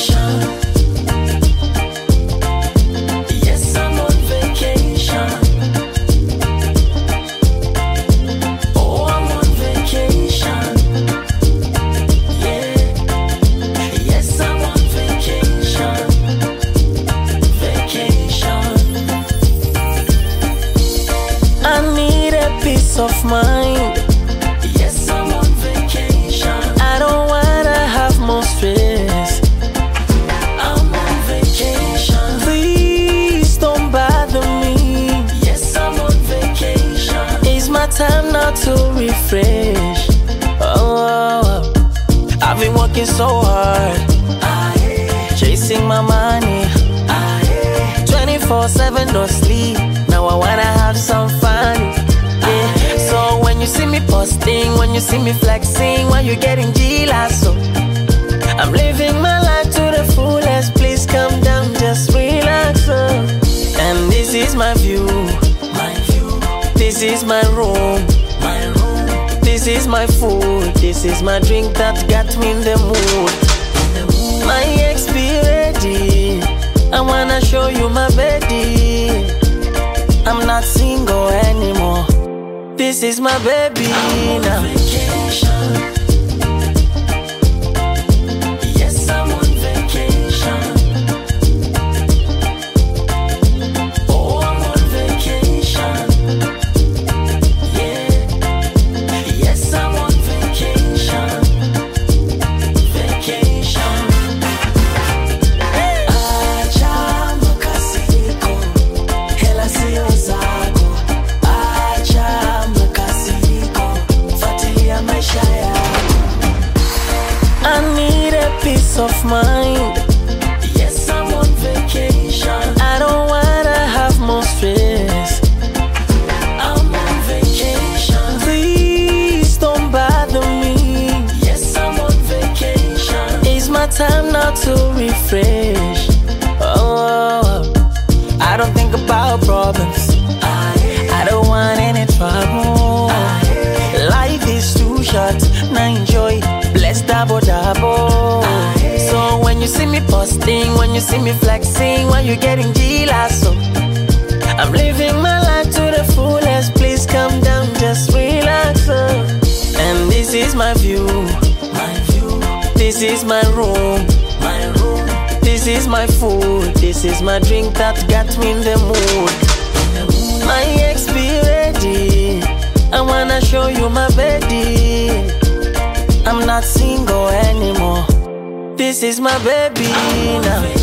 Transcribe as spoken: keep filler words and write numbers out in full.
Yes, I'm on vacation. Oh, I'm on vacation. Yeah. Yes, I'm on vacation. Vacation. I need a peace of mind. Yes, I'm on vacation. I don't wanna have more stress. I'm on vacation. Please don't bother me. Yes, I'm on vacation. It's my time now to refresh. Oh, I've been working so hard, chasing my money, twenty-four seven no sleep. Now I wanna have some fun. Yeah. So when you see me posting, when you see me flexing, when you're getting G-Lasso, I'm living my life to the fullest. Please come down, just relax. Oh. And this is my view, my view. This is my room, my room. This is my food, this is my drink that got me in the mood. My ex be ready, I wanna show you my baby. I'm not single anymore. This is my baby now. I'm on vacation. Yes, I'm on vacation. Oh, I'm on vacation. Yeah. Yes, I'm on vacation. Vacation. Acha makasiriko, hela sio zako. Acha makasiriko, fuatilia maisha yako. I need a peace of mind. Yes, I'm on vacation. I don't wanna have more stress. I'm on vacation. Please don't bother me. Yes, I'm on vacation. It's my time now to refresh. Oh, I don't think about problems. I don't want any trouble. Life is too short, now enjoy. Bless double double. So when you see me posting, when you see me flexing, when you're getting G-Lasso, I'm living my life to the fullest. Please come down, just relax. Oh. And this is my view, my view. This is my room, my room. This is my food, this is my drink that got me in the mood. My ex be ready, I wanna show you my baby. I'm not single anymore. This is my baby now.